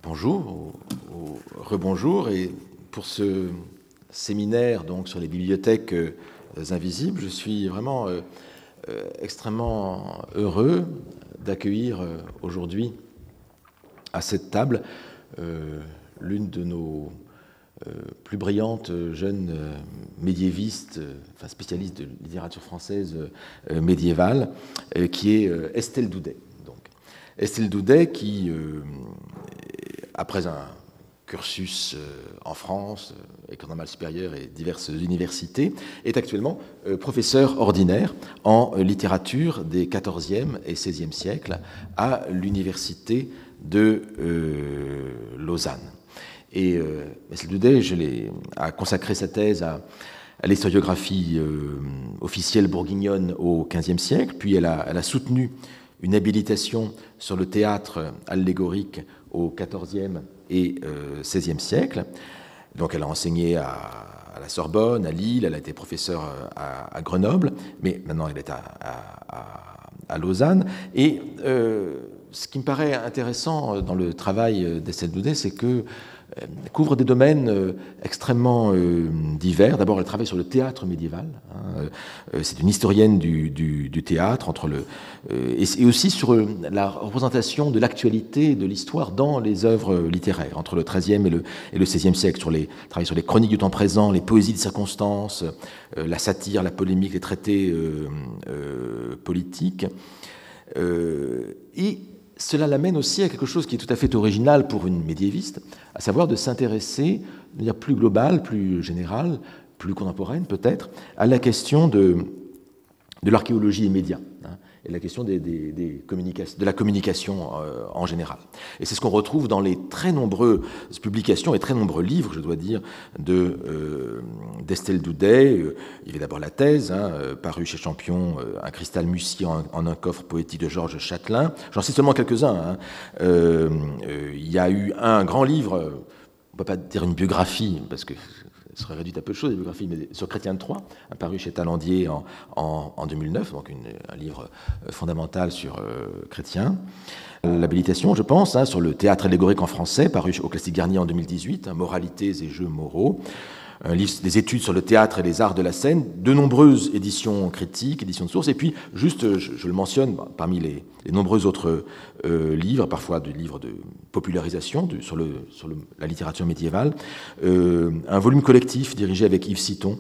Bonjour, ou rebonjour, et pour ce séminaire donc sur les bibliothèques invisibles, je suis vraiment extrêmement heureux d'accueillir aujourd'hui à cette table l'une de nos plus brillantes jeunes médiévistes, enfin spécialistes de littérature française médiévale, qui est Estelle Daudet. Donc, Estelle Daudet qui, après un cursus en France, école normale supérieure et diverses universités, est actuellement professeur ordinaire en littérature des XIVe et XVIe siècles à l'université de Lausanne. Et Estelle Daudet a consacré sa thèse à l'historiographie officielle bourguignonne au XVe siècle, puis elle a soutenu une habilitation sur le théâtre allégorique au XIVe et XVIe siècle. Donc elle a enseigné à la Sorbonne, à Lille, elle a été professeure à Grenoble, mais maintenant elle est à Lausanne. Et ce qui me paraît intéressant dans le travail d'Estelle Daudet, c'est que couvre des domaines extrêmement divers. D'abord, elle travaille sur le théâtre médiéval. C'est une historienne du théâtre, et aussi sur la représentation de l'actualité et de l'histoire dans les œuvres littéraires, entre le XIIIe et le XVIe siècle. Travaille sur les chroniques du temps présent, les poésies de circonstances, la satire, la polémique, les traités politiques. Et cela l'amène aussi à quelque chose qui est tout à fait original pour une médiéviste, à savoir de s'intéresser de manière plus globale, plus générale, plus contemporaine peut-être, à la question de l'archéologie des médias, et la question de la communication en général. Et c'est ce qu'on retrouve dans les très nombreuses publications et très nombreux livres, je dois dire, d'Estelle Daudet. Il y avait d'abord la thèse, parue chez Champion, Un cristal Mussier en un coffre poétique de Georges Châtelain. J'en cite seulement quelques-uns. Il y a eu un grand livre, on ne peut pas dire une biographie, parce que ce serait réduit à peu de choses, des biographies, mais sur Chrétien de Troyes, paru chez Talandier en 2009, donc un livre fondamental sur Chrétien. L'habilitation, je pense, sur le théâtre allégorique en français, paru au Classique Garnier en 2018, Moralités et jeux moraux. Un livre des études sur le théâtre et les arts de la scène, de nombreuses éditions critiques, éditions de sources, et puis, juste, je le mentionne, parmi les nombreux autres livres, parfois des livres de popularisation sur la littérature médiévale, un volume collectif dirigé avec Yves Citon,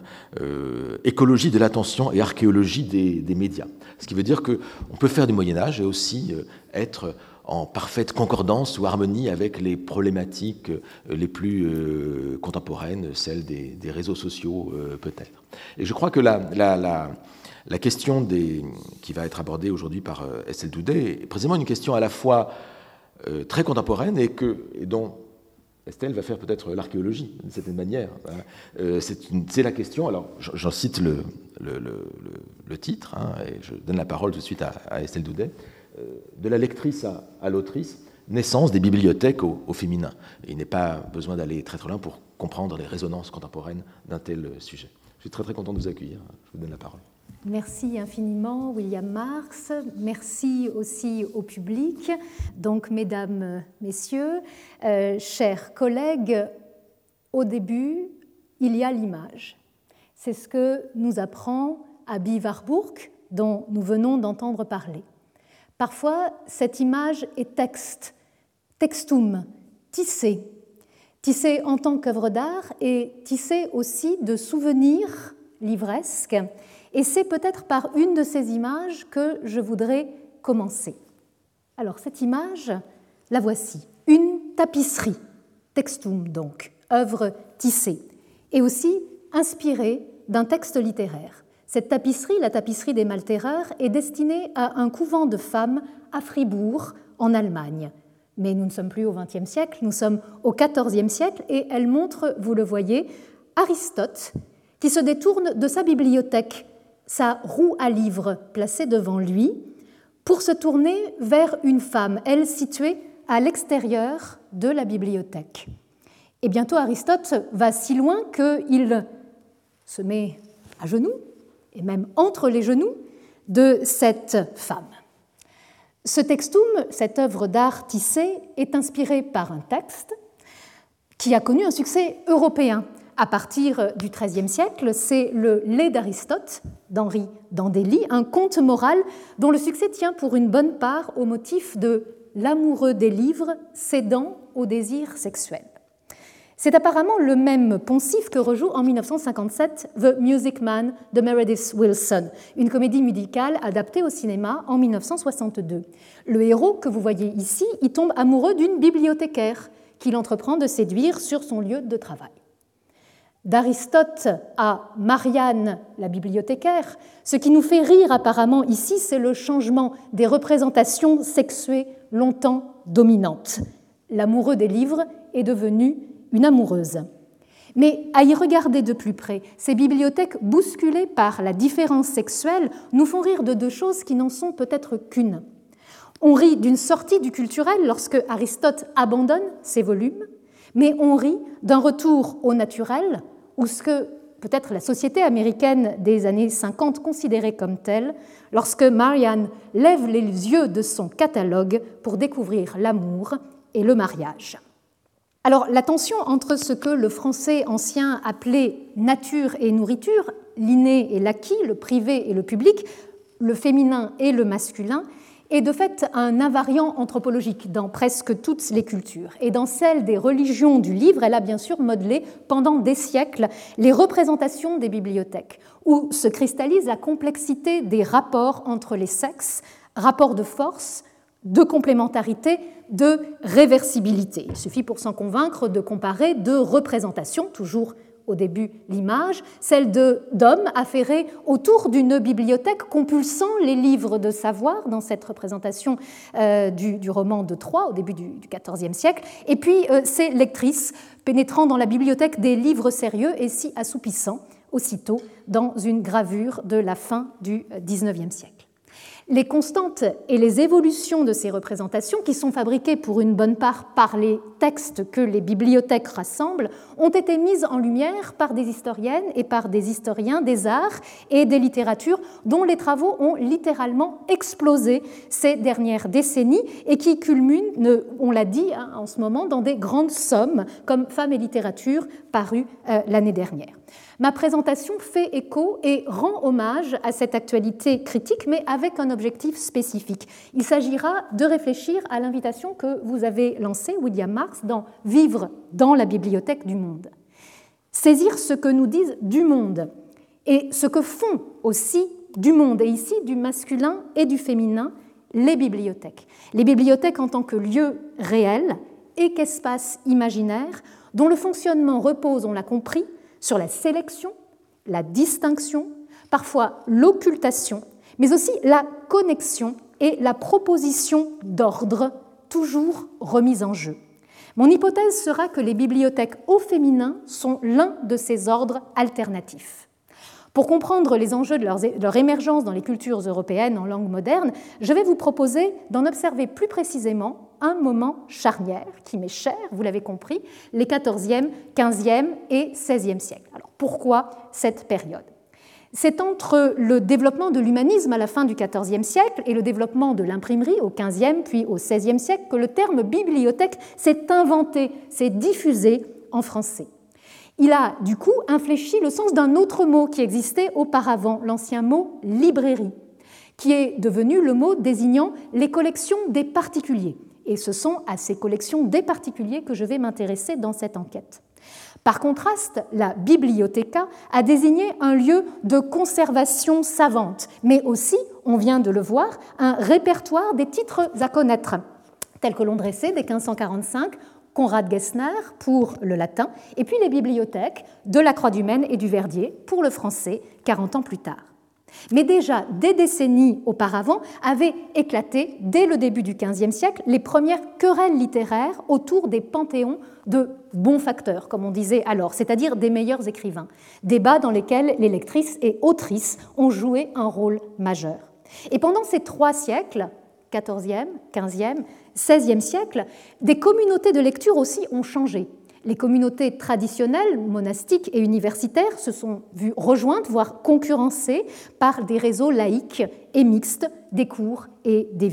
Écologie de l'attention et archéologie des médias. Ce qui veut dire qu'on peut faire du Moyen-Âge et aussi être en parfaite concordance ou harmonie avec les problématiques les plus contemporaines, celles des réseaux sociaux peut-être. Et je crois que la question qui va être abordée aujourd'hui par Estelle Daudet est précisément une question à la fois très contemporaine et dont Estelle va faire peut-être l'archéologie, d'une certaine manière. C'est la question, alors j'en cite le titre, et je donne la parole tout de suite à Estelle Daudet, de la lectrice à l'autrice, naissance des bibliothèques au féminin. Et il n'est pas besoin d'aller très très loin pour comprendre les résonances contemporaines d'un tel sujet. Je suis très très content de vous accueillir. Je vous donne la parole. Merci infiniment, William Marx. Merci aussi au public. Donc, mesdames, messieurs, chers collègues, au début, il y a l'image. C'est ce que nous apprend Aby Warburg, dont nous venons d'entendre parler. Parfois, cette image est textum, tissée en tant qu'œuvre d'art et tissée aussi de souvenirs livresques. Et c'est peut-être par une de ces images que je voudrais commencer. Alors, cette image, la voici. Une tapisserie, textum donc, œuvre tissée, et aussi inspirée d'un texte littéraire. Cette tapisserie, la tapisserie des Malterer, est destinée à un couvent de femmes à Fribourg, en Allemagne. Mais nous ne sommes plus au XXe siècle, nous sommes au XIVe siècle, et elle montre, vous le voyez, Aristote, qui se détourne de sa bibliothèque, sa roue à livres placée devant lui, pour se tourner vers une femme, elle située à l'extérieur de la bibliothèque. Et bientôt Aristote va si loin qu'il se met à genoux, et même entre les genoux de cette femme. Ce textum, cette œuvre d'art tissée, est inspiré par un texte qui a connu un succès européen à partir du XIIIe siècle. C'est le Lait d'Aristote d'Henri Dandély, un conte moral dont le succès tient pour une bonne part au motif de l'amoureux des livres cédant au désir sexuel. C'est apparemment le même poncif que rejoue en 1957 The Music Man de Meredith Willson, une comédie musicale adaptée au cinéma en 1962. Le héros que vous voyez ici y tombe amoureux d'une bibliothécaire qu'il entreprend de séduire sur son lieu de travail. D'Aristote à Marianne, la bibliothécaire, ce qui nous fait rire apparemment ici, c'est le changement des représentations sexuées longtemps dominantes. L'amoureux des livres est devenu une amoureuse. Mais à y regarder de plus près, ces bibliothèques bousculées par la différence sexuelle nous font rire de deux choses qui n'en sont peut-être qu'une. On rit d'une sortie du culturel lorsque Aristote abandonne ses volumes, mais on rit d'un retour au naturel, ou ce que peut-être la société américaine des années 50 considérait comme tel, lorsque Marianne lève les yeux de son catalogue pour découvrir l'amour et le mariage. Alors, la tension entre ce que le français ancien appelait nature et nourriture, l'inné et l'acquis, le privé et le public, le féminin et le masculin, est de fait un invariant anthropologique dans presque toutes les cultures. Et dans celle des religions du livre, elle a bien sûr modelé pendant des siècles les représentations des bibliothèques, où se cristallise la complexité des rapports entre les sexes, rapports de force, de complémentarité, de réversibilité. Il suffit pour s'en convaincre de comparer deux représentations, toujours au début l'image, celle d'hommes affairés autour d'une bibliothèque compulsant les livres de savoir dans cette représentation du roman de Troie au début du XIVe siècle, et puis ces lectrices pénétrant dans la bibliothèque des livres sérieux et s'y assoupissant aussitôt dans une gravure de la fin du XIXe siècle. Les constantes et les évolutions de ces représentations, qui sont fabriquées pour une bonne part par les textes que les bibliothèques rassemblent, ont été mises en lumière par des historiennes et par des historiens des arts et des littératures dont les travaux ont littéralement explosé ces dernières décennies et qui culminent, on l'a dit en ce moment, dans des grandes sommes comme Femmes et littérature paru l'année dernière. Ma présentation fait écho et rend hommage à cette actualité critique, mais avec un objectif spécifique. Il s'agira de réfléchir à l'invitation que vous avez lancée, William Marx, dans « Vivre dans la bibliothèque du monde ». Saisir ce que nous disent du monde et ce que font aussi du monde, et ici du masculin et du féminin, les bibliothèques. Les bibliothèques en tant que lieu réel et qu'espace imaginaire dont le fonctionnement repose, on l'a compris, sur la sélection, la distinction, parfois l'occultation, mais aussi la connexion et la proposition d'ordre, toujours remise en jeu. Mon hypothèse sera que les bibliothèques au féminin sont l'un de ces ordres alternatifs. Pour comprendre les enjeux de leur émergence dans les cultures européennes en langue moderne, je vais vous proposer d'en observer plus précisément un moment charnière qui m'est cher, vous l'avez compris, les XIVe, XVe et XVIe siècles. Alors pourquoi cette période ? C'est entre le développement de l'humanisme à la fin du XIVe siècle et le développement de l'imprimerie au XVe puis au XVIe siècle que le terme bibliothèque s'est inventé, s'est diffusé en français. Il a du coup infléchi le sens d'un autre mot qui existait auparavant, l'ancien mot librairie, qui est devenu le mot désignant les collections des particuliers. Et ce sont à ces collections des particuliers que je vais m'intéresser dans cette enquête. Par contraste, la bibliothéca a désigné un lieu de conservation savante, mais aussi, on vient de le voir, un répertoire des titres à connaître, tels que l'ont dressé dès 1545 Conrad Gessner pour le latin, et puis les bibliothèques de la Croix du Maine et du Verdier pour le français 40 ans plus tard. Mais déjà, des décennies auparavant, avaient éclaté, dès le début du XVe siècle, les premières querelles littéraires autour des panthéons de bons facteurs, comme on disait alors, c'est-à-dire des meilleurs écrivains. Débats dans lesquels les lectrices et autrices ont joué un rôle majeur. Et pendant ces 3 siècles, XIVe, XVe, XVIe siècle, des communautés de lecture aussi ont changé. Les communautés traditionnelles, monastiques et universitaires se sont vues rejointes, voire concurrencées par des réseaux laïques et mixtes des cours et des villes.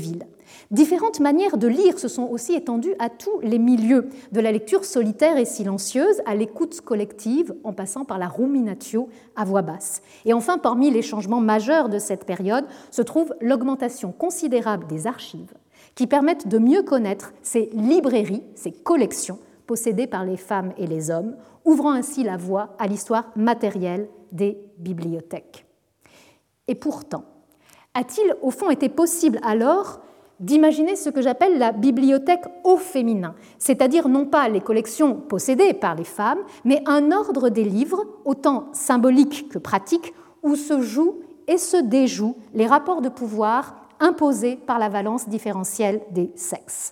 Différentes manières de lire se sont aussi étendues à tous les milieux, de la lecture solitaire et silencieuse à l'écoute collective, en passant par la ruminatio à voix basse. Et enfin, parmi les changements majeurs de cette période se trouve l'augmentation considérable des archives, qui permettent de mieux connaître ces librairies, ces collections possédées par les femmes et les hommes, ouvrant ainsi la voie à l'histoire matérielle des bibliothèques. Et pourtant, a-t-il au fond été possible alors d'imaginer ce que j'appelle la bibliothèque au féminin, c'est-à-dire non pas les collections possédées par les femmes, mais un ordre des livres, autant symbolique que pratique, où se jouent et se déjouent les rapports de pouvoir imposés par la valence différentielle des sexes.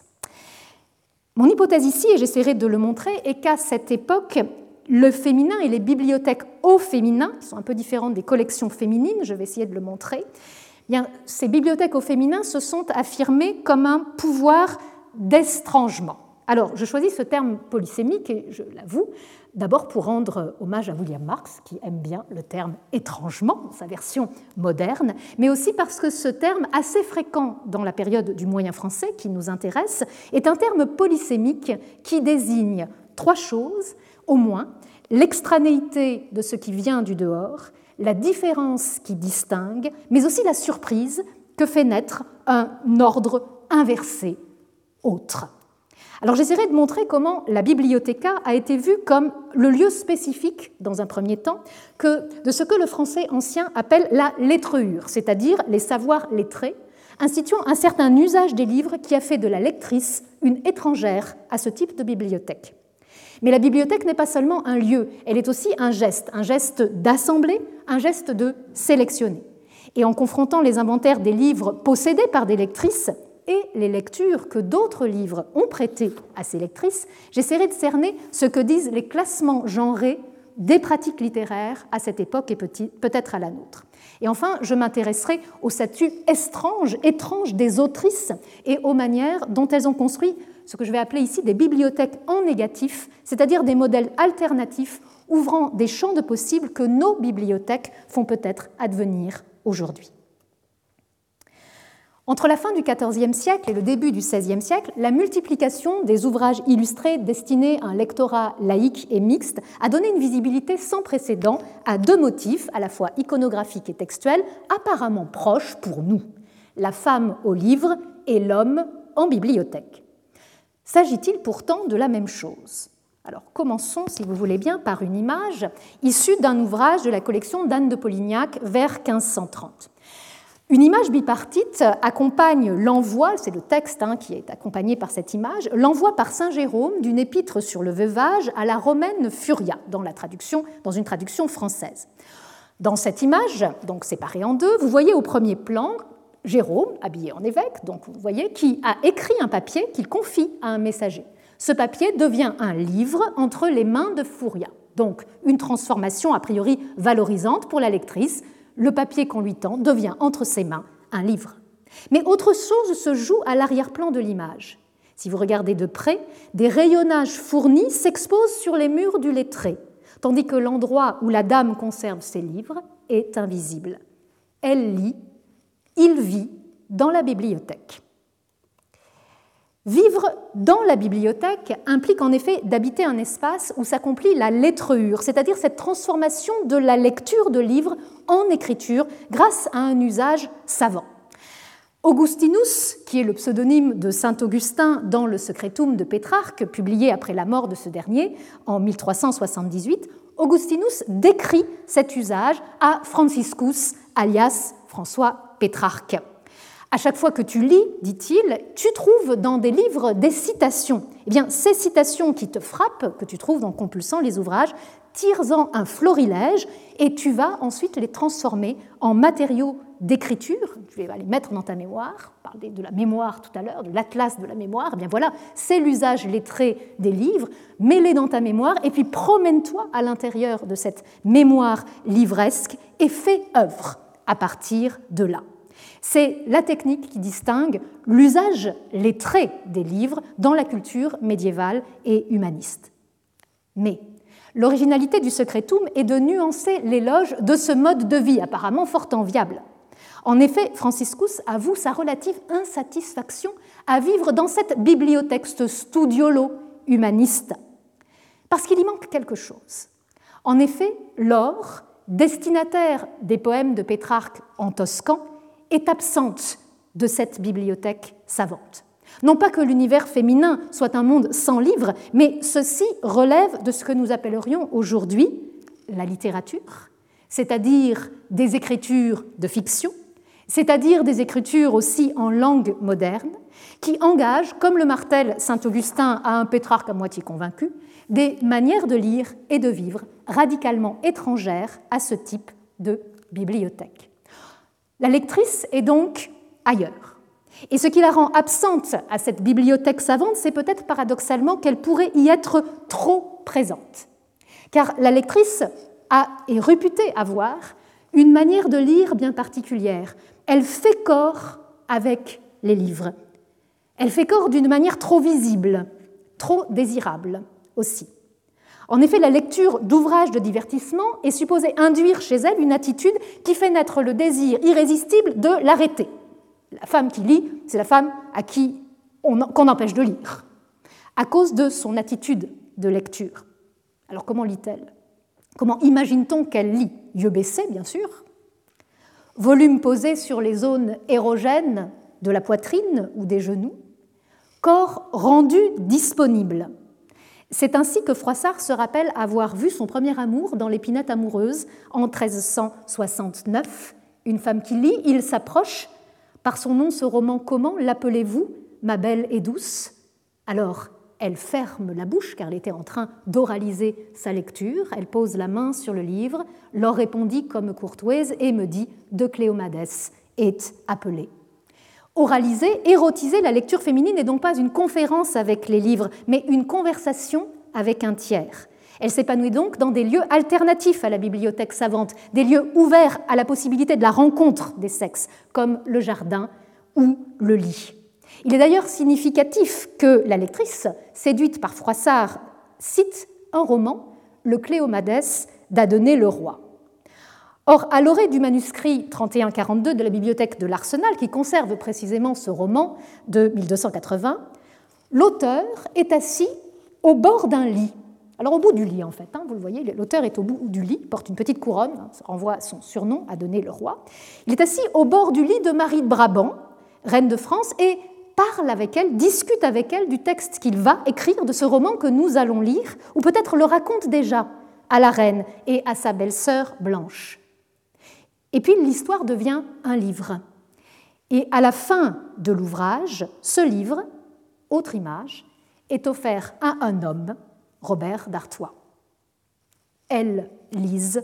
Mon hypothèse ici, et j'essaierai de le montrer, est qu'à cette époque, le féminin et les bibliothèques au féminin, qui sont un peu différentes des collections féminines, je vais essayer de le montrer, bien, ces bibliothèques au féminin se sont affirmées comme un pouvoir d'estrangement. Alors, je choisis ce terme polysémique, et je l'avoue, d'abord pour rendre hommage à William Marx, qui aime bien le terme étrangement, dans sa version moderne, mais aussi parce que ce terme, assez fréquent dans la période du moyen français qui nous intéresse, est un terme polysémique qui désigne trois choses, au moins, l'extranéité de ce qui vient du dehors, la différence qui distingue, mais aussi la surprise que fait naître un ordre inversé, autre. Alors j'essaierai de montrer comment la bibliothéca a été vue comme le lieu spécifique, dans un premier temps, de ce que le français ancien appelle la lettreur, c'est-à-dire les savoirs lettrés, instituant un certain usage des livres qui a fait de la lectrice une étrangère à ce type de bibliothèque. Mais la bibliothèque n'est pas seulement un lieu, elle est aussi un geste d'assembler, un geste de sélectionner. Et en confrontant les inventaires des livres possédés par des lectrices et les lectures que d'autres livres ont prêtées à ces lectrices, j'essaierai de cerner ce que disent les classements genrés des pratiques littéraires à cette époque et peut-être à la nôtre. Et enfin, je m'intéresserai au statut étrange des autrices et aux manières dont elles ont construit ce que je vais appeler ici des bibliothèques en négatif, c'est-à-dire des modèles alternatifs ouvrant des champs de possibles que nos bibliothèques font peut-être advenir aujourd'hui. Entre la fin du XIVe siècle et le début du XVIe siècle, la multiplication des ouvrages illustrés destinés à un lectorat laïque et mixte a donné une visibilité sans précédent à deux motifs, à la fois iconographiques et textuels, apparemment proches pour nous, la femme au livre et l'homme en bibliothèque. S'agit-il pourtant de la même chose ? Alors commençons, si vous voulez bien, par une image issue d'un ouvrage de la collection d'Anne de Polignac vers 1530. Une image bipartite accompagne l'envoi, c'est le texte qui est accompagné par cette image, l'envoi par saint Jérôme d'une épître sur le veuvage à la romaine Furia, dans une traduction française. Dans cette image, donc séparée en deux, vous voyez au premier plan Jérôme, habillé en évêque, donc vous voyez, qui a écrit un papier qu'il confie à un messager. Ce papier devient un livre entre les mains de Furia, donc une transformation a priori valorisante pour la lectrice. Le papier qu'on lui tend devient entre ses mains un livre. Mais autre chose se joue à l'arrière-plan de l'image. Si vous regardez de près, des rayonnages fournis s'exposent sur les murs du lettré, tandis que l'endroit où la dame conserve ses livres est invisible. Elle lit, il vit dans la bibliothèque. Vivre dans la bibliothèque implique en effet d'habiter un espace où s'accomplit la lettreur, c'est-à-dire cette transformation de la lecture de livres en écriture grâce à un usage savant. Augustinus, qui est le pseudonyme de saint Augustin dans le Secretum de Pétrarque, publié après la mort de ce dernier en 1378, Augustinus décrit cet usage à Franciscus, alias François Pétrarque. À chaque fois que tu lis, dit-il, tu trouves dans des livres des citations. Eh bien, ces citations qui te frappent, que tu trouves en compulsant les ouvrages, tire-en un florilège et tu vas ensuite les transformer en matériaux d'écriture. Tu vas les mettre dans ta mémoire. On parlait de la mémoire tout à l'heure, de l'atlas de la mémoire. Eh bien voilà, c'est l'usage lettré des livres. Mets-les dans ta mémoire et puis promène-toi à l'intérieur de cette mémoire livresque et fais œuvre à partir de là. C'est la technique qui distingue l'usage lettré des livres dans la culture médiévale et humaniste. Mais l'originalité du Secretum est de nuancer l'éloge de ce mode de vie apparemment fort enviable, En effet, Franciscus avoue sa relative insatisfaction à vivre dans cette bibliothèque, ce studiolo humaniste, parce qu'il y manque quelque chose. En effet, Laure, destinataire des poèmes de Pétrarque en toscan, est absente de cette bibliothèque savante. Non pas que l'univers féminin soit un monde sans livres, mais ceci relève de ce que nous appellerions aujourd'hui la littérature, c'est-à-dire des écritures de fiction, c'est-à-dire des écritures aussi en langue moderne, qui engagent, comme le martèle Saint-Augustin à un Pétrarque à moitié convaincu, des manières de lire et de vivre radicalement étrangères à ce type de bibliothèque. La lectrice est donc ailleurs. Et ce qui la rend absente à cette bibliothèque savante, c'est peut-être paradoxalement qu'elle pourrait y être trop présente. Car la lectrice est réputée avoir une manière de lire bien particulière. Elle fait corps avec les livres. Elle fait corps d'une manière trop visible, trop désirable aussi. En effet, la lecture d'ouvrages de divertissement est supposée induire chez elle une attitude qui fait naître le désir irrésistible de l'arrêter. La femme qui lit, c'est la femme à qui qu'on empêche de lire, à cause de son attitude de lecture. Alors comment lit-elle ? Comment imagine-t-on qu'elle lit ? Yeux baissés, bien sûr, volume posé sur les zones érogènes de la poitrine ou des genoux, corps rendu disponible. C'est ainsi que Froissart se rappelle avoir vu son premier amour dans l'Épinette amoureuse en 1369. Une femme qui lit, il s'approche. Par son nom, ce roman, comment l'appelez-vous, ma belle et douce ? Alors, elle ferme la bouche, car elle était en train d'oraliser sa lecture. Elle pose la main sur le livre, leur répondit comme courtoise et me dit « De Cléomadès est appelée ». Oraliser, érotiser la lecture féminine n'est donc pas une conférence avec les livres, mais une conversation avec un tiers. Elle s'épanouit donc dans des lieux alternatifs à la bibliothèque savante, des lieux ouverts à la possibilité de la rencontre des sexes, comme le jardin ou le lit. Il est d'ailleurs significatif que la lectrice, séduite par Froissart, cite un roman, le Cléomadès d'Adonée le roi. Or, à l'orée du manuscrit 3142 de la bibliothèque de l'Arsenal, qui conserve précisément ce roman de 1280, l'auteur est assis au bord d'un lit. Alors au bout du lit, en fait, vous le voyez, l'auteur est au bout du lit, porte une petite couronne, ça renvoie à son surnom, Adonée le roi. Il est assis au bord du lit de Marie de Brabant, reine de France, et parle avec elle, discute avec elle du texte qu'il va écrire de ce roman que nous allons lire, ou peut-être le raconte déjà à la reine et à sa belle-sœur Blanche. Et puis l'histoire devient un livre. Et à la fin de l'ouvrage, ce livre, autre image, est offert à un homme, Robert d'Artois. Elles lisent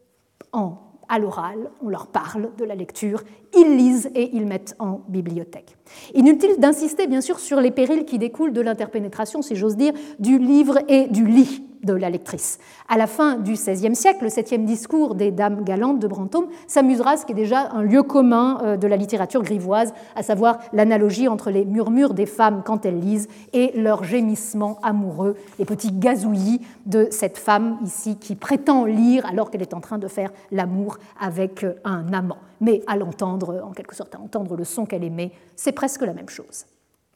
à l'oral, on leur parle de la lecture, ils lisent et ils mettent en bibliothèque. Inutile d'insister bien sûr sur les périls qui découlent de l'interpénétration, si j'ose dire, du livre et du lit de la lectrice. À la fin du XVIe siècle, le 7e discours des Dames galantes de Brantôme s'amusera à ce qui est déjà un lieu commun de la littérature grivoise, à savoir l'analogie entre les murmures des femmes quand elles lisent et leurs gémissements amoureux, les petits gazouillis de cette femme ici qui prétend lire alors qu'elle est en train de faire l'amour avec un amant. Mais à l'entendre, en quelque sorte, à entendre le son qu'elle émet, c'est presque la même chose.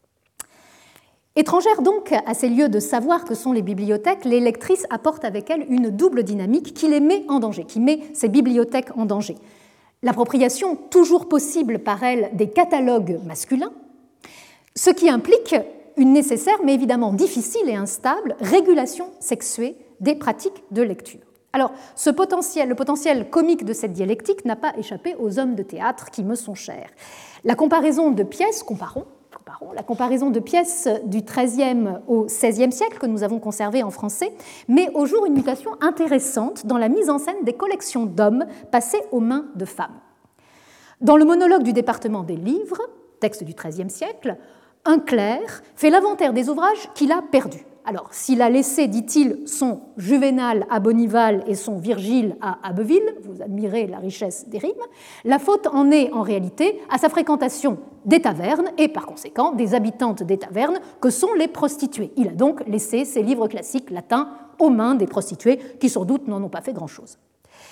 Étrangères donc à ces lieux de savoir que sont les bibliothèques, les lectrices apportent avec elles une double dynamique qui les met en danger, qui met ces bibliothèques en danger. L'appropriation toujours possible par elles des catalogues masculins, ce qui implique une nécessaire, mais évidemment difficile et instable, régulation sexuée des pratiques de lecture. Alors, le potentiel comique de cette dialectique n'a pas échappé aux hommes de théâtre qui me sont chers. La comparaison de pièces, la comparaison de pièces du XIIIe au XVIe siècle que nous avons conservées en français met au jour une mutation intéressante dans la mise en scène des collections d'hommes passées aux mains de femmes. Dans le monologue du département des livres, texte du XIIIe siècle, un clerc fait l'inventaire des ouvrages qu'il a perdus. Alors, s'il a laissé, dit-il, son Juvénal à Bonnival et son Virgile à Abbeville, vous admirez la richesse des rimes, la faute en est en réalité à sa fréquentation des tavernes et par conséquent des habitantes des tavernes que sont les prostituées. Il a donc laissé ses livres classiques latins aux mains des prostituées qui sans doute n'en ont pas fait grand-chose.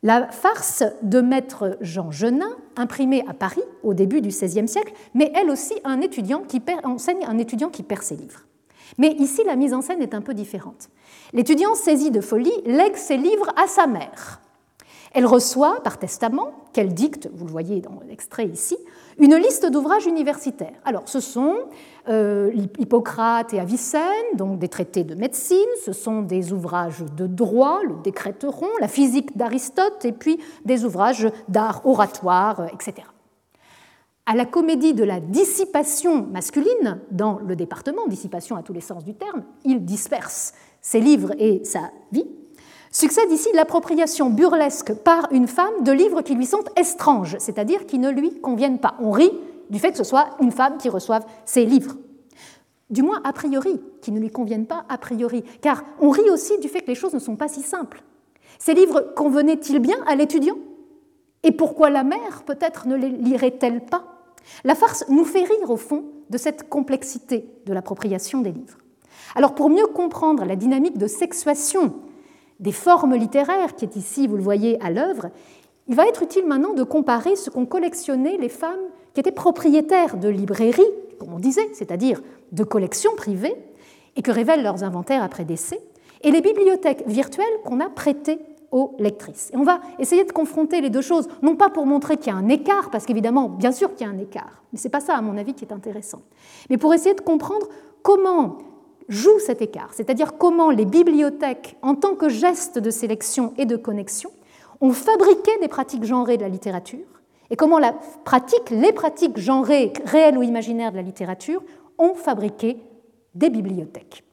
La farce de maître Jean Genin, imprimée à Paris au début du XVIe siècle, mais elle aussi enseigne un étudiant qui perd ses livres. Mais ici, la mise en scène est un peu différente. L'étudiant, saisi de folie, lègue ses livres à sa mère. Elle reçoit, par testament, qu'elle dicte, vous le voyez dans l'extrait ici, une liste d'ouvrages universitaires. Alors, ce sont Hippocrate et Avicenne, donc des traités de médecine, ce sont des ouvrages de droit, le Décréteron, la physique d'Aristote, et puis des ouvrages d'art oratoire, etc. À la comédie de la dissipation masculine, dans le département, dissipation à tous les sens du terme, il disperse ses livres et sa vie, succède ici l'appropriation burlesque par une femme de livres qui lui sont étranges, c'est-à-dire qui ne lui conviennent pas. On rit du fait que ce soit une femme qui reçoive ses livres. Du moins a priori, qui ne lui conviennent pas a priori, car on rit aussi du fait que les choses ne sont pas si simples. Ces livres convenaient-ils bien à l'étudiant ? Et pourquoi la mère, peut-être, ne les lirait-elle pas ? La farce nous fait rire, au fond, de cette complexité de l'appropriation des livres. Alors, pour mieux comprendre la dynamique de sexuation des formes littéraires qui est ici, vous le voyez, à l'œuvre, il va être utile maintenant de comparer ce qu'ont collectionné les femmes qui étaient propriétaires de librairies, comme on disait, c'est-à-dire de collections privées, et que révèlent leurs inventaires après décès, et les bibliothèques virtuelles qu'on a prêtées aux lectrices. Et on va essayer de confronter les deux choses, non pas pour montrer qu'il y a un écart, parce qu'évidemment, bien sûr qu'il y a un écart, mais ce n'est pas ça, à mon avis, qui est intéressant, mais pour essayer de comprendre comment joue cet écart, c'est-à-dire comment les bibliothèques, en tant que geste de sélection et de connexion, ont fabriqué des pratiques genrées de la littérature, et comment les pratiques genrées, réelles ou imaginaires de la littérature, ont fabriqué des bibliothèques.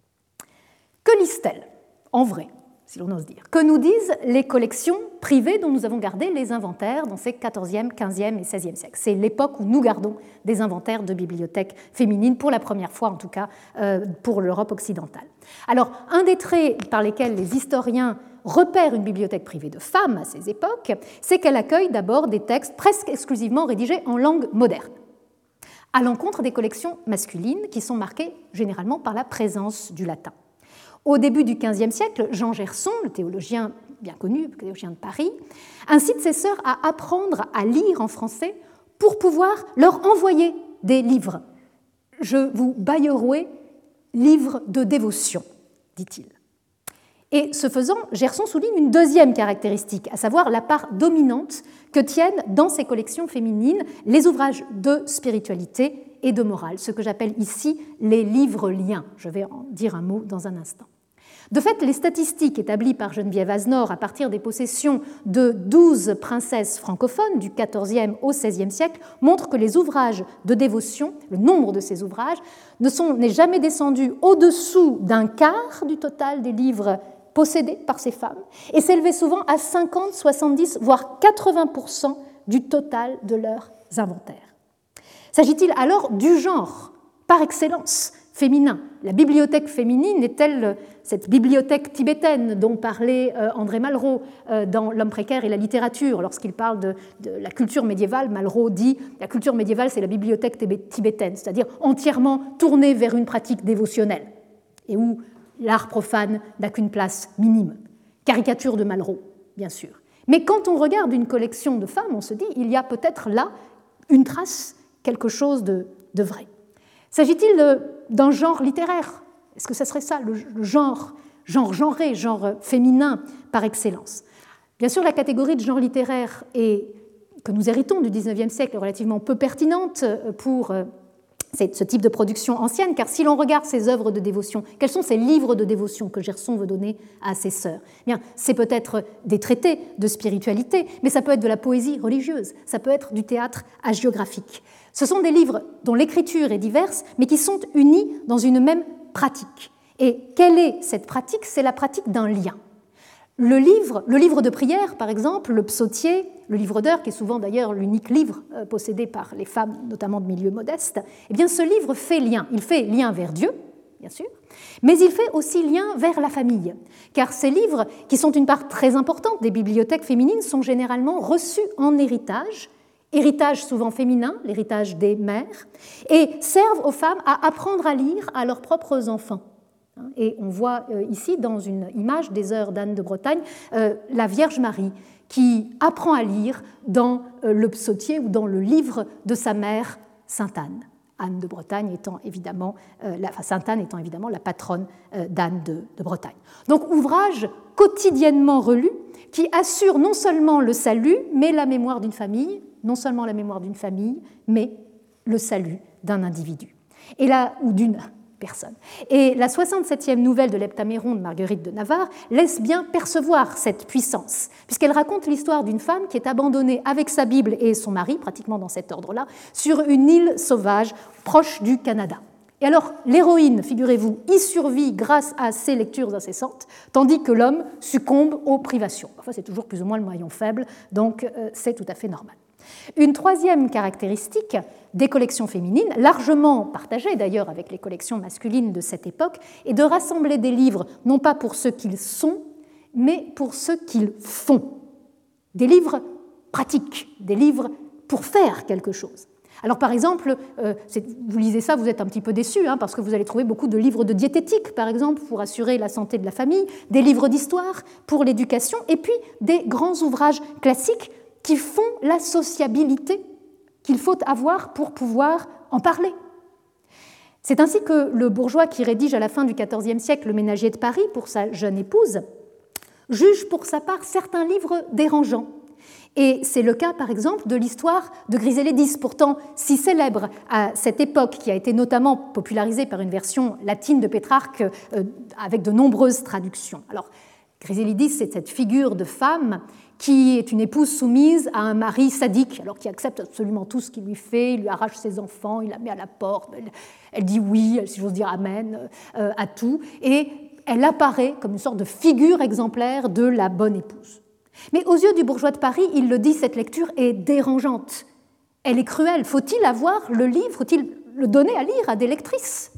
Que lisent-elles, en vrai, si l'on ose dire ? Que nous disent les collections privées dont nous avons gardé les inventaires dans ces XIVe, XVe et XVIe siècles ? C'est l'époque où nous gardons des inventaires de bibliothèques féminines, pour la première fois en tout cas, pour l'Europe occidentale. Alors, un des traits par lesquels les historiens repèrent une bibliothèque privée de femmes à ces époques, c'est qu'elle accueille d'abord des textes presque exclusivement rédigés en langue moderne, à l'encontre des collections masculines qui sont marquées généralement par la présence du latin. Au début du XVe siècle, Jean Gerson, le théologien bien connu, le théologien de Paris, incite ses sœurs à apprendre à lire en français pour pouvoir leur envoyer des livres. « Je vous baillerai livres de dévotion », dit-il. Et ce faisant, Gerson souligne une deuxième caractéristique, à savoir la part dominante que tiennent dans ces collections féminines les ouvrages de spiritualité et de morale, ce que j'appelle ici les livres-liens. Je vais en dire un mot dans un instant. De fait, les statistiques établies par Geneviève Aznor à partir des possessions de 12 princesses francophones du XIVe au XVIe siècle montrent que les ouvrages de dévotion, le nombre de ces ouvrages, n'est jamais descendu au-dessous d'un quart du total des livres possédés par ces femmes et s'élevait souvent à 50, 70, voire 80% du total de leurs inventaires. S'agit-il alors du genre, par excellence, féminin ? La bibliothèque féminine est-elle cette bibliothèque tibétaine dont parlait André Malraux dans L'homme précaire et la littérature? Lorsqu'il parle de la culture médiévale, Malraux dit « la culture médiévale, c'est la bibliothèque tibétaine », c'est-à-dire entièrement tournée vers une pratique dévotionnelle, et où l'art profane n'a qu'une place minime. Caricature de Malraux, bien sûr. Mais quand on regarde une collection de femmes, on se dit « il y a peut-être là une trace, quelque chose de vrai ». S'agit-il d'un genre littéraire ? Est-ce que ça serait ça, le genre genré, genre féminin par excellence ? Bien sûr, la catégorie de genre littéraire que nous héritons du XIXe siècle est relativement peu pertinente pour ce type de production ancienne, car si l'on regarde ces œuvres de dévotion, quels sont ces livres de dévotion que Gerson veut donner à ses sœurs ? Bien, c'est peut-être des traités de spiritualité, mais ça peut être de la poésie religieuse, ça peut être du théâtre hagiographique. Ce sont des livres dont l'écriture est diverse, mais qui sont unis dans une même pratique. Et quelle est cette pratique ? C'est la pratique d'un lien. Le livre de prière, par exemple, le psautier, le livre d'heures, qui est souvent d'ailleurs l'unique livre possédé par les femmes, notamment de milieux modestes, eh bien ce livre fait lien. Il fait lien vers Dieu, bien sûr, mais il fait aussi lien vers la famille, car ces livres, qui sont une part très importante des bibliothèques féminines, sont généralement reçus en héritage souvent féminin, l'héritage des mères, et servent aux femmes à apprendre à lire à leurs propres enfants, Et on voit ici, dans une image des heures d'Anne de Bretagne, la Vierge Marie qui apprend à lire dans le psautier ou dans le livre de sa mère, Sainte Anne. Anne de Bretagne étant évidemment, Sainte Anne étant évidemment la patronne d'Anne de Bretagne. Donc ouvrage quotidiennement relu qui assure non seulement le salut, mais la mémoire d'une famille, non seulement la mémoire d'une famille, mais le salut d'un individu, ou d'une personne. Et la 67e nouvelle de l'Heptaméron de Marguerite de Navarre laisse bien percevoir cette puissance, puisqu'elle raconte l'histoire d'une femme qui est abandonnée avec sa Bible et son mari, pratiquement dans cet ordre-là, sur une île sauvage proche du Canada. Et alors, l'héroïne, figurez-vous, y survit grâce à ses lectures incessantes, tandis que l'homme succombe aux privations. Parfois, c'est toujours plus ou moins le maillon faible, donc c'est tout à fait normal. Une troisième caractéristique des collections féminines, largement partagée d'ailleurs avec les collections masculines de cette époque, est de rassembler des livres non pas pour ce qu'ils sont, mais pour ce qu'ils font. Des livres pratiques, des livres pour faire quelque chose. Alors par exemple, vous lisez ça, vous êtes un petit peu déçus, parce que vous allez trouver beaucoup de livres de diététique, par exemple, pour assurer la santé de la famille, des livres d'histoire pour l'éducation, et puis des grands ouvrages classiques qui font la sociabilité qu'il faut avoir pour pouvoir en parler. C'est ainsi que le bourgeois qui rédige à la fin du XIVe siècle Le Ménager de Paris pour sa jeune épouse juge pour sa part certains livres dérangeants. Et c'est le cas, par exemple, de l'histoire de Griseledis, pourtant si célèbre à cette époque, qui a été notamment popularisée par une version latine de Pétrarque avec de nombreuses traductions. Alors, Griseledis, c'est cette figure de femme qui est une épouse soumise à un mari sadique, alors qui accepte absolument tout ce qu'il lui fait, il lui arrache ses enfants, il la met à la porte, elle dit oui, si j'ose dire amen, à tout, et elle apparaît comme une sorte de figure exemplaire de la bonne épouse. Mais aux yeux du bourgeois de Paris, il le dit, cette lecture est dérangeante, elle est cruelle. Faut-il avoir le livre, faut-il le donner à lire à des lectrices?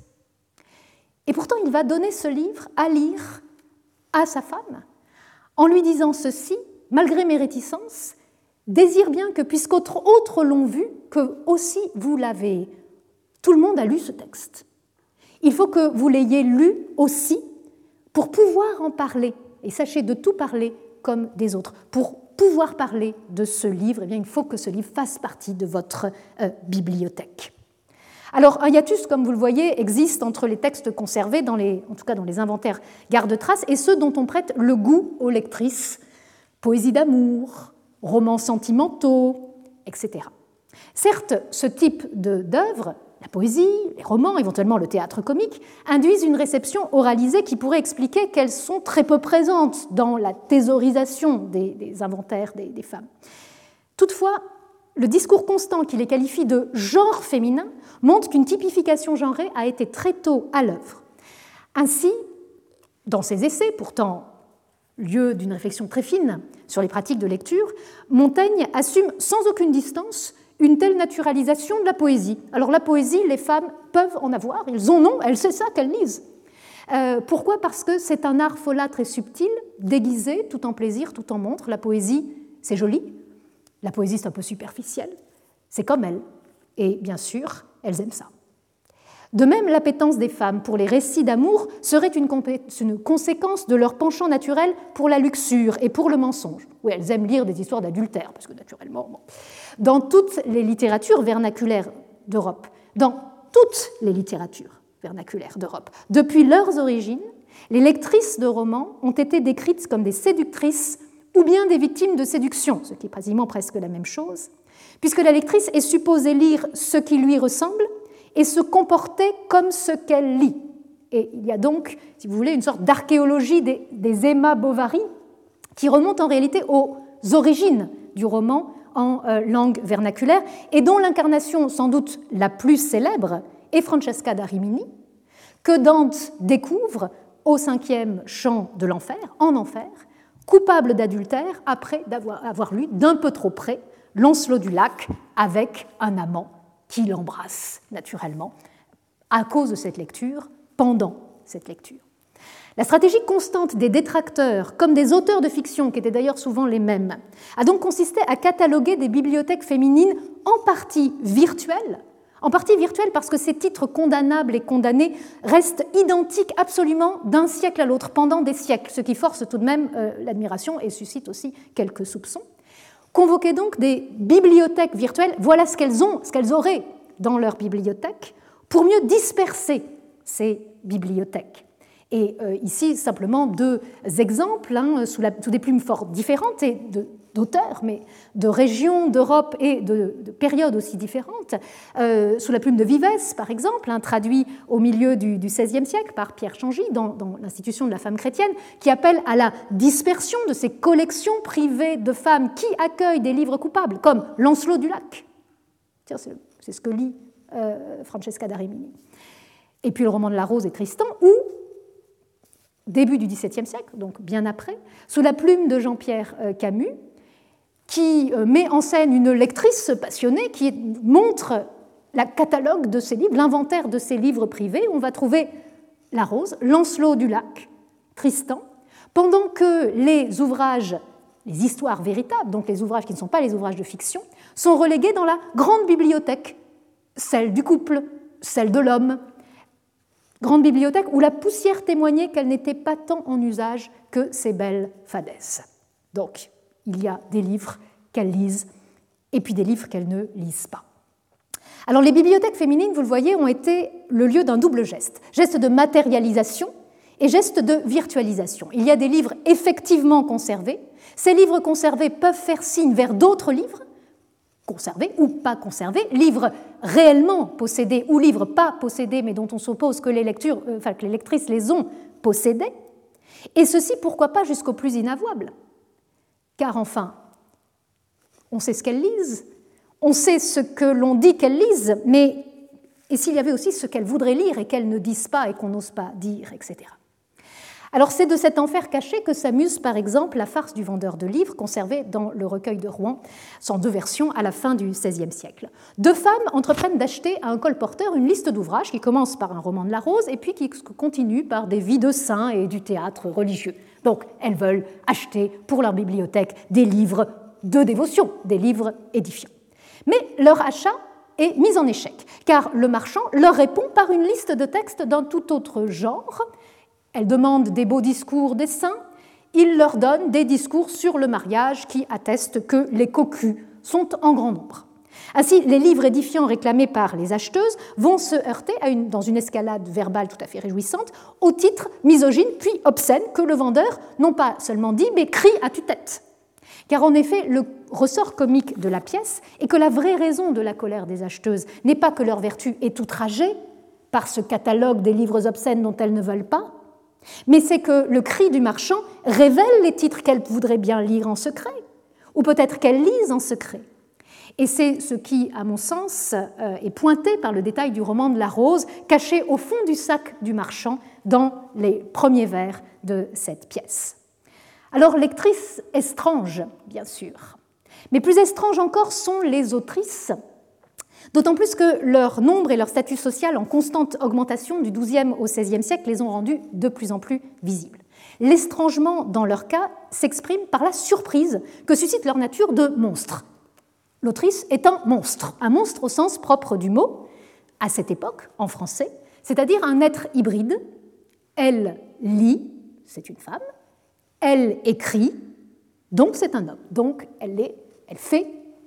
Et pourtant, il va donner ce livre à lire à sa femme, en lui disant ceci: malgré mes réticences, désire bien que, puisqu'autres l'ont vu, que aussi vous l'avez. Tout le monde a lu ce texte. Il faut que vous l'ayez lu aussi pour pouvoir en parler. Et sachez de tout parler comme des autres. Pour pouvoir parler de ce livre, eh bien, il faut que ce livre fasse partie de votre bibliothèque. Alors, un hiatus, comme vous le voyez, existe entre les textes conservés, en tout cas dans les inventaires garde-traces, et ceux dont on prête le goût aux lectrices. Poésie d'amour, romans sentimentaux, etc. Certes, ce type d'œuvre, la poésie, les romans, éventuellement le théâtre comique, induisent une réception oralisée qui pourrait expliquer qu'elles sont très peu présentes dans la thésaurisation des inventaires des femmes. Toutefois, le discours constant qui les qualifie de genre féminin montre qu'une typification genrée a été très tôt à l'œuvre. Ainsi, dans ses essais, pourtant lieu d'une réflexion très fine sur les pratiques de lecture, Montaigne assume sans aucune distance une telle naturalisation de la poésie. Alors la poésie, les femmes peuvent en avoir, elles en ont, elles savent ça qu'elles lisent. Pourquoi ? Parce que c'est un art folâtre et subtil, déguisé, tout en plaisir, tout en montre. La poésie, c'est joli. La poésie, c'est un peu superficiel. C'est comme elles. Et bien sûr, elles aiment ça. De même, l'appétence des femmes pour les récits d'amour serait une conséquence de leur penchant naturel pour la luxure et pour le mensonge. Oui, elles aiment lire des histoires d'adultère, parce que naturellement... Bon. Dans toutes les littératures vernaculaires d'Europe, depuis leurs origines, les lectrices de romans ont été décrites comme des séductrices ou bien des victimes de séduction, ce qui est quasiment presque la même chose, puisque la lectrice est supposée lire ce qui lui ressemble et se comporter comme ce qu'elle lit. Et il y a donc, si vous voulez, une sorte d'archéologie des Emma Bovary qui remonte en réalité aux origines du roman en langue vernaculaire et dont l'incarnation sans doute la plus célèbre est Francesca da Rimini, que Dante découvre au 5e chant de l'enfer, en enfer, coupable d'adultère après avoir lu d'un peu trop près Lancelot du Lac avec un amant qui l'embrasse naturellement à cause de cette lecture, pendant cette lecture. La stratégie constante des détracteurs, comme des auteurs de fiction, qui étaient d'ailleurs souvent les mêmes, a donc consisté à cataloguer des bibliothèques féminines en partie virtuelles, En partie virtuelle parce que ces titres condamnables et condamnés restent identiques absolument d'un siècle à l'autre, pendant des siècles, ce qui force tout de même l'admiration et suscite aussi quelques soupçons. Convoquer donc des bibliothèques virtuelles, voilà ce qu'elles auraient dans leur bibliothèque, pour mieux disperser ces bibliothèques. Et ici, simplement deux exemples, sous des plumes fort différentes et d'auteurs, mais de régions d'Europe et de périodes aussi différentes. Sous la plume de Vives, par exemple, traduit au milieu du XVIe siècle par Pierre Changy dans l'Institution de la femme chrétienne, qui appelle à la dispersion de ces collections privées de femmes qui accueillent des livres coupables, comme Lancelot du Lac. C'est ce que lit Francesca da Rimini. Et puis le roman de la Rose et Tristan, où, début du XVIIe siècle, donc bien après, sous la plume de Jean-Pierre Camus, qui met en scène une lectrice passionnée qui montre le catalogue de ses livres, l'inventaire de ses livres privés. On va trouver La Rose, Lancelot du Lac, Tristan, pendant que les ouvrages, les histoires véritables, donc les ouvrages qui ne sont pas les ouvrages de fiction, sont relégués dans la grande bibliothèque, celle du couple, celle de l'homme. Grande bibliothèque où la poussière témoignait qu'elle n'était pas tant en usage que ces belles fadaises. Donc, il y a des livres qu'elles lisent et puis des livres qu'elles ne lisent pas. Alors, les bibliothèques féminines, vous le voyez, ont été le lieu d'un double geste. Geste de matérialisation et geste de virtualisation. Il y a des livres effectivement conservés. Ces livres conservés peuvent faire signe vers d'autres livres, conservés ou pas conservés, livres réellement possédés ou livres pas possédés, mais dont on suppose que les lectrices les ont possédés. Et ceci, pourquoi pas, jusqu'au plus inavouable. Car enfin, on sait ce qu'elles lisent, on sait ce que l'on dit qu'elles lisent, mais et s'il y avait aussi ce qu'elles voudraient lire et qu'elles ne disent pas et qu'on n'ose pas dire, etc. Alors c'est de cet enfer caché que s'amuse par exemple la farce du vendeur de livres conservée dans le recueil de Rouen, en 2 versions à la fin du XVIe siècle. 2 femmes entreprennent d'acheter à un colporteur une liste d'ouvrages qui commence par un roman de la Rose et puis qui continue par des vies de saints et du théâtre religieux. Donc elles veulent acheter pour leur bibliothèque des livres de dévotion, des livres édifiants. Mais leur achat est mis en échec, car le marchand leur répond par une liste de textes d'un tout autre genre. Elle demande des beaux discours des saints, il leur donne des discours sur le mariage qui attestent que les cocus sont en grand nombre. Ainsi, les livres édifiants réclamés par les acheteuses vont se heurter dans une escalade verbale tout à fait réjouissante au titre misogyne puis obscène que le vendeur non pas seulement dit, mais crie à tue-tête. Car en effet, le ressort comique de la pièce est que la vraie raison de la colère des acheteuses n'est pas que leur vertu est outragée par ce catalogue des livres obscènes dont elles ne veulent pas, mais c'est que le cri du marchand révèle les titres qu'elles voudraient bien lire en secret, ou peut-être qu'elles lisent en secret. Et c'est ce qui, à mon sens, est pointé par le détail du roman de la Rose, caché au fond du sac du marchand dans les premiers vers de cette pièce. Alors, lectrices étranges, bien sûr, mais plus étranges encore sont les autrices, d'autant plus que leur nombre et leur statut social en constante augmentation du XIIe au XVIe siècle les ont rendus de plus en plus visibles. L'étrangement, dans leur cas, s'exprime par la surprise que suscite leur nature de monstre. L'autrice est un monstre au sens propre du mot, à cette époque, en français, c'est-à-dire un être hybride. Elle lit, c'est une femme, elle écrit, donc c'est un homme. Donc elle fait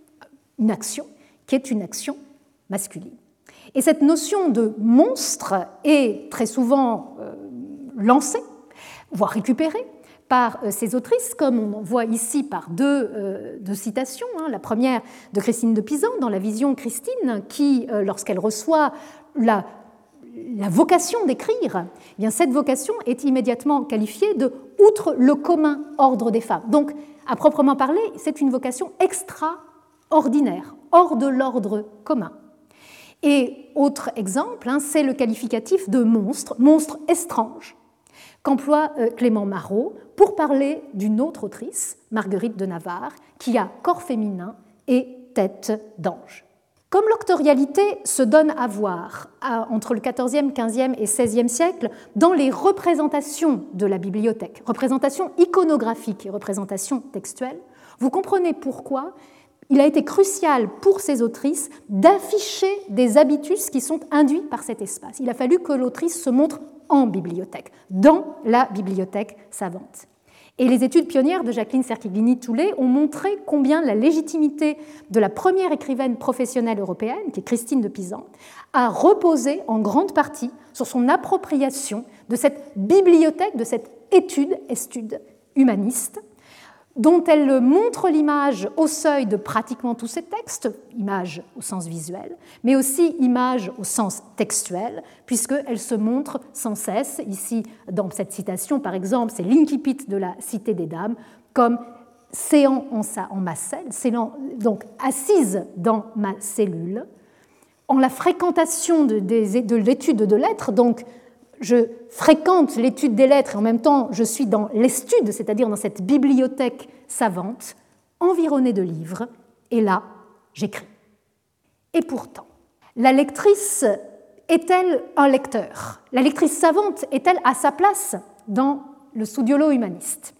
une action qui est une action masculine. Et cette notion de monstre est très souvent lancée, voire récupérée, par ces autrices, comme on en voit ici par deux citations. La première de Christine de Pisan, dans La Vision Christine, qui, lorsqu'elle reçoit la vocation d'écrire, eh bien, cette vocation est immédiatement qualifiée de « outre le commun ordre des femmes ». Donc, à proprement parler, c'est une vocation extraordinaire, hors de l'ordre commun. Et autre exemple, c'est le qualificatif de monstre, monstre étrange, qu'emploie Clément Marot pour parler d'une autre autrice, Marguerite de Navarre, qui a corps féminin et tête d'ange. Comme l'octorialité se donne à voir entre le XIVe, XVe et XVIe siècle dans les représentations de la bibliothèque, représentations iconographiques et représentations textuelles, vous comprenez pourquoi il a été crucial pour ces autrices d'afficher des habitus qui sont induits par cet espace. Il a fallu que l'autrice se montre en bibliothèque, dans la bibliothèque savante. Et les études pionnières de Jacqueline Cerchiglini-Toulet ont montré combien la légitimité de la première écrivaine professionnelle européenne, qui est Christine de Pisan, a reposé en grande partie sur son appropriation de cette bibliothèque, de cette étude humaniste, dont elle montre l'image au seuil de pratiquement tous ses textes, image au sens visuel, mais aussi image au sens textuel, puisqu'elle se montre sans cesse, ici dans cette citation par exemple, c'est l'incipit de la Cité des Dames, comme séant en ma celle, donc assise dans ma cellule, en la fréquentation de l'étude de lettres, donc je fréquente l'étude des lettres et en même temps je suis dans l'estude, c'est-à-dire dans cette bibliothèque savante, environnée de livres, et là, j'écris. Et pourtant, la lectrice est-elle un lecteur? La lectrice savante est-elle à sa place dans le studiolo humaniste?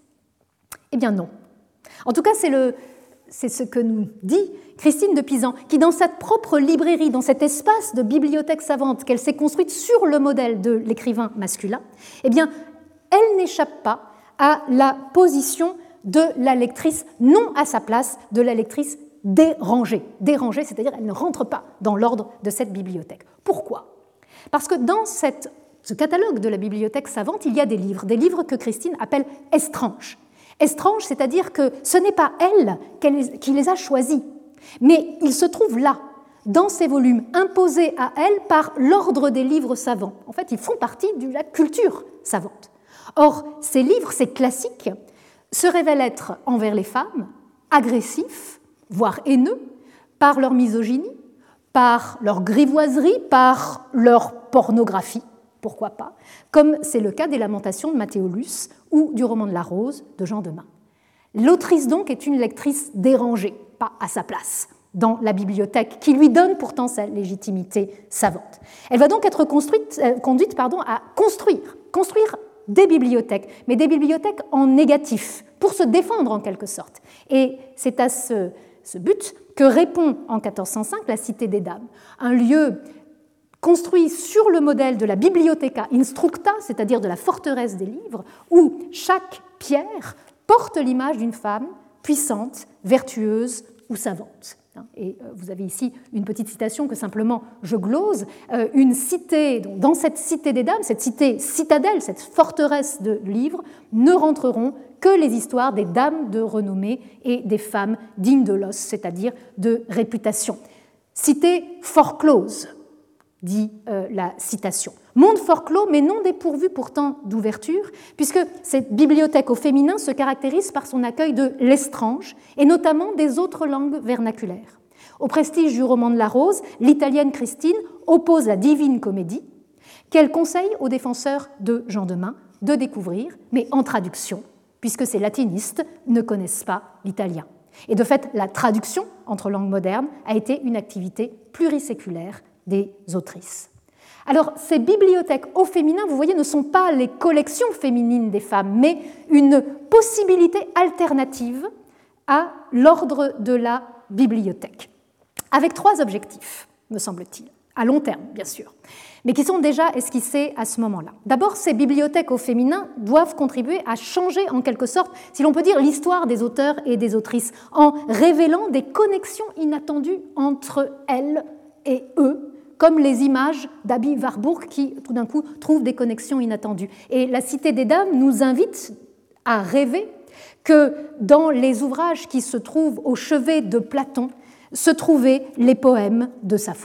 Eh bien non. En tout cas, c'est ce que nous dit Christine de Pisan, qui dans sa propre librairie, dans cet espace de bibliothèque savante qu'elle s'est construite sur le modèle de l'écrivain masculin, eh bien, elle n'échappe pas à la position de la lectrice, non à sa place, de la lectrice dérangée. Dérangée, c'est-à-dire elle ne rentre pas dans l'ordre de cette bibliothèque. Pourquoi? Parce que dans ce catalogue de la bibliothèque savante, il y a des livres que Christine appelle étranges. Étranges, c'est-à-dire que ce n'est pas elle qui les a choisis, mais ils se trouvent là, dans ces volumes, imposés à elle par l'ordre des livres savants. En fait, ils font partie de la culture savante. Or, ces livres, ces classiques, se révèlent être envers les femmes agressifs, voire haineux, par leur misogynie, par leur grivoiserie, par leur pornographie, pourquoi pas, comme c'est le cas des Lamentations de Mathéolus ou du roman de la Rose de Jean Demain. L'autrice donc est une lectrice dérangée, pas à sa place, dans la bibliothèque, qui lui donne pourtant sa légitimité savante. Elle va donc être conduite à construire des bibliothèques, mais des bibliothèques en négatif, pour se défendre en quelque sorte. Et c'est à ce but que répond en 1405 la Cité des Dames, un lieu construit sur le modèle de la Bibliotheca Instructa, c'est-à-dire de la forteresse des livres, où chaque pierre porte l'image d'une femme puissante, vertueuse ou savante. Et vous avez ici une petite citation que simplement je glose. Une cité, donc dans cette cité des dames, cette cité citadelle, cette forteresse de livres, ne rentreront que les histoires des dames de renommée et des femmes dignes de l'os, c'est-à-dire de réputation. Cité fort close, dit la citation. Monde fort clos, mais non dépourvu pourtant d'ouverture, puisque cette bibliothèque au féminin se caractérise par son accueil de l'estrange, et notamment des autres langues vernaculaires. Au prestige du roman de la Rose, l'italienne Christine oppose la Divine Comédie, qu'elle conseille aux défenseurs de Jean Demain de découvrir, mais en traduction, puisque ces latinistes ne connaissent pas l'italien. Et de fait, la traduction entre langues modernes a été une activité pluriséculaire des autrices. Alors, ces bibliothèques au féminin, vous voyez, ne sont pas les collections féminines des femmes, mais une possibilité alternative à l'ordre de la bibliothèque, avec 3 objectifs, me semble-t-il, à long terme, bien sûr, mais qui sont déjà esquissés à ce moment-là. D'abord, ces bibliothèques au féminin doivent contribuer à changer, en quelque sorte, si l'on peut dire, l'histoire des auteurs et des autrices, en révélant des connexions inattendues entre elles et eux, comme les images d'Abby Warburg qui, tout d'un coup, trouvent des connexions inattendues. Et la Cité des Dames nous invite à rêver que dans les ouvrages qui se trouvent au chevet de Platon se trouvaient les poèmes de Sappho.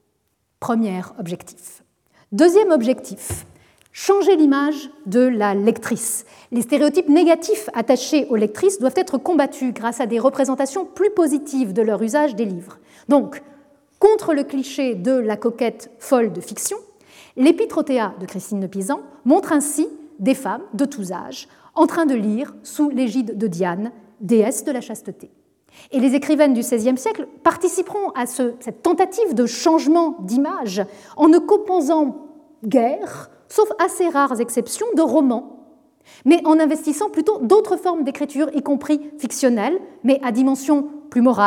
Premier objectif. Deuxième objectif, changer l'image de la lectrice. Les stéréotypes négatifs attachés aux lectrices doivent être combattus grâce à des représentations plus positives de leur usage des livres. Donc, contre le cliché de la coquette folle de fiction, l'Épitrophéa de Christine de Pisan montre ainsi des femmes de tous âges en train de lire sous l'égide de Diane, déesse de la chasteté. Et les écrivaines du XVIe siècle participeront à cette tentative de changement d'image en ne composant guère, sauf assez rares exceptions, de romans, mais en investissant plutôt d'autres formes d'écriture, y compris fictionnelles, mais à dimension plus morale,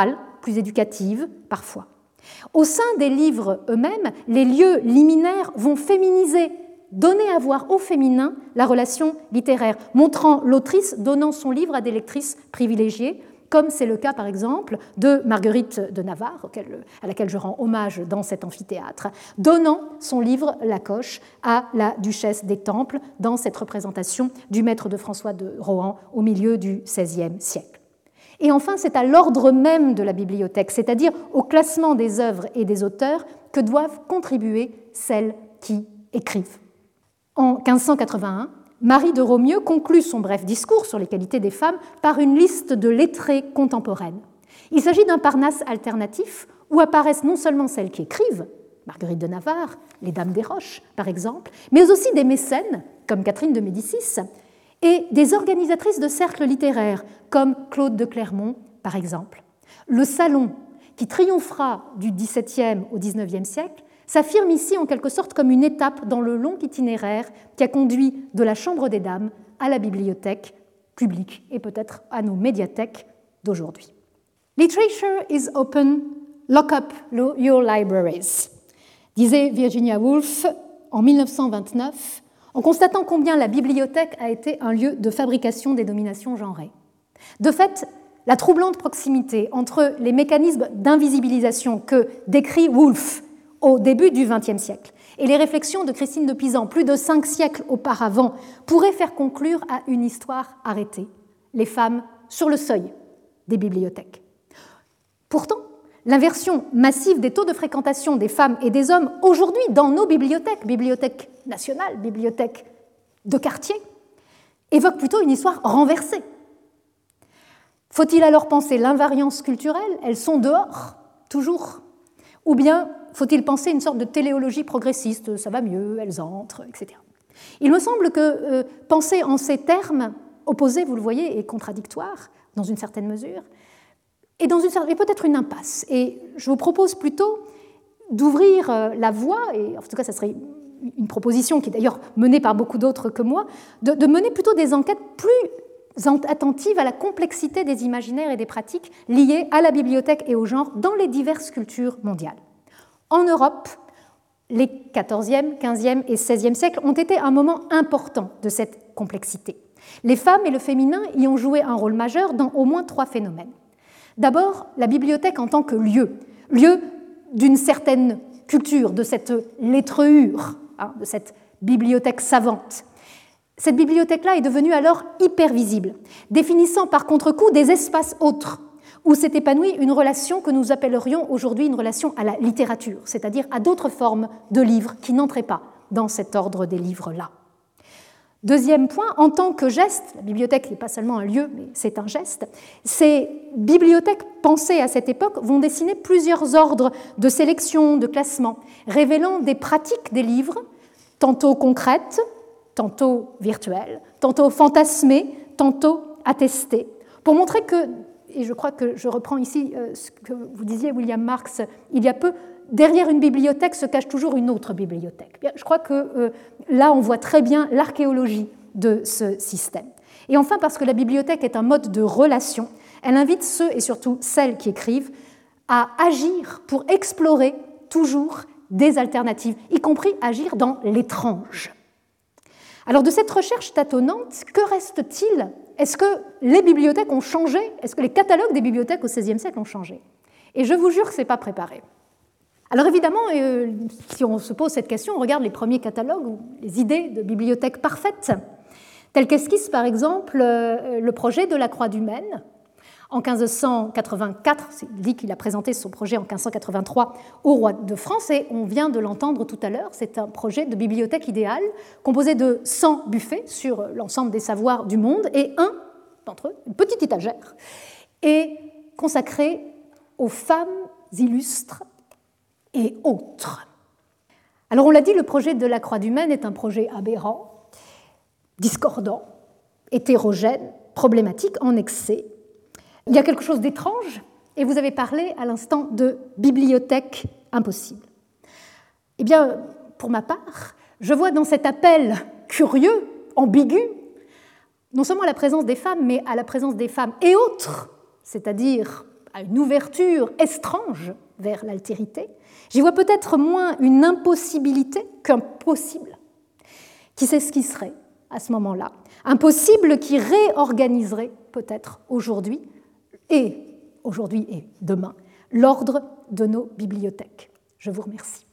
plus éducative parfois. Au sein des livres eux-mêmes, les lieux liminaires vont féminiser, donner à voir au féminin la relation littéraire, montrant l'autrice donnant son livre à des lectrices privilégiées, comme c'est le cas par exemple de Marguerite de Navarre, à laquelle je rends hommage dans cet amphithéâtre, donnant son livre La Coche à la duchesse d'Étampes dans cette représentation du maître de François de Rohan au milieu du XVIe siècle. Et enfin, c'est à l'ordre même de la bibliothèque, c'est-à-dire au classement des œuvres et des auteurs, que doivent contribuer celles qui écrivent. En 1581, Marie de Romieux conclut son bref discours sur les qualités des femmes par une liste de lettrées contemporaines. Il s'agit d'un Parnasse alternatif où apparaissent non seulement celles qui écrivent, Marguerite de Navarre, les Dames des Roches par exemple, mais aussi des mécènes comme Catherine de Médicis et des organisatrices de cercles littéraires comme Claude de Clermont par exemple. Le salon qui triomphera du XVIIe au XIXe siècle s'affirme ici en quelque sorte comme une étape dans le long itinéraire qui a conduit de la Chambre des Dames à la bibliothèque publique et peut-être à nos médiathèques d'aujourd'hui. Literature is open, lock up your libraries, disait Virginia Woolf en 1929, en constatant combien la bibliothèque a été un lieu de fabrication des dominations genrées. De fait, la troublante proximité entre les mécanismes d'invisibilisation que décrit Woolf au début du XXe siècle et les réflexions de Christine de Pisan plus de 5 siècles auparavant pourraient faire conclure à une histoire arrêtée, les femmes sur le seuil des bibliothèques. Pourtant, l'inversion massive des taux de fréquentation des femmes et des hommes aujourd'hui dans nos bibliothèques, bibliothèques nationales, bibliothèques de quartier, évoque plutôt une histoire renversée. Faut-il alors penser l'invariance culturelle? Elles sont dehors, toujours. Ou bien faut-il penser une sorte de téléologie progressiste? Ça va mieux, elles entrent, etc. Il me semble que penser en ces termes opposés, vous le voyez, et contradictoires, dans une certaine mesure, et peut-être une impasse. Et je vous propose plutôt d'ouvrir la voie, et en tout cas, ça serait une proposition qui est d'ailleurs menée par beaucoup d'autres que moi, de mener plutôt des enquêtes plus attentives à la complexité des imaginaires et des pratiques liées à la bibliothèque et au genre dans les diverses cultures mondiales. En Europe, les XIVe, XVe et XVIe siècles ont été un moment important de cette complexité. Les femmes et le féminin y ont joué un rôle majeur dans au moins 3 phénomènes. D'abord, la bibliothèque en tant que lieu d'une certaine culture, de cette lettreur, de cette bibliothèque savante. Cette bibliothèque-là est devenue alors hyper visible, définissant par contre-coup des espaces autres, où s'est épanouie une relation que nous appellerions aujourd'hui une relation à la littérature, c'est-à-dire à d'autres formes de livres qui n'entraient pas dans cet ordre des livres-là. Deuxième point, en tant que geste, la bibliothèque n'est pas seulement un lieu, mais c'est un geste, ces bibliothèques pensées à cette époque vont dessiner plusieurs ordres de sélection, de classement, révélant des pratiques des livres, tantôt concrètes, tantôt virtuelles, tantôt fantasmées, tantôt attestées, pour montrer que, et je crois que je reprends ici ce que vous disiez, William Marx, il y a peu, derrière une bibliothèque se cache toujours une autre bibliothèque. Je crois que là, on voit très bien l'archéologie de ce système. Et enfin, parce que la bibliothèque est un mode de relation, elle invite ceux et surtout celles qui écrivent à agir pour explorer toujours des alternatives, y compris agir dans l'étrange. Alors de cette recherche tâtonnante, que reste-t-il? Est-ce que les bibliothèques ont changé? Est-ce que les catalogues des bibliothèques au XVIe siècle ont changé? Et je vous jure que ce n'est pas préparé. Alors évidemment, si on se pose cette question, on regarde les premiers catalogues ou les idées de bibliothèques parfaites, telles qu'esquisse par exemple le projet de la Croix du Maine. En 1584, il dit qu'il a présenté son projet en 1583 au roi de France, et on vient de l'entendre tout à l'heure, c'est un projet de bibliothèque idéale composé de 100 buffets sur l'ensemble des savoirs du monde, et un d'entre eux, une petite étagère, est consacré aux femmes illustres et autres. Alors on l'a dit, le projet de la Croix du Maine est un projet aberrant, discordant, hétérogène, problématique, en excès. Il y a quelque chose d'étrange, et vous avez parlé à l'instant de bibliothèque impossible. Eh bien, pour ma part, je vois dans cet appel curieux, ambigu, non seulement à la présence des femmes, mais à la présence des femmes et autres, c'est-à-dire à une ouverture étrange vers l'altérité. J'y vois peut-être moins une impossibilité qu'un possible qui s'esquisserait à ce moment-là. Un possible qui réorganiserait peut-être aujourd'hui et demain l'ordre de nos bibliothèques. Je vous remercie.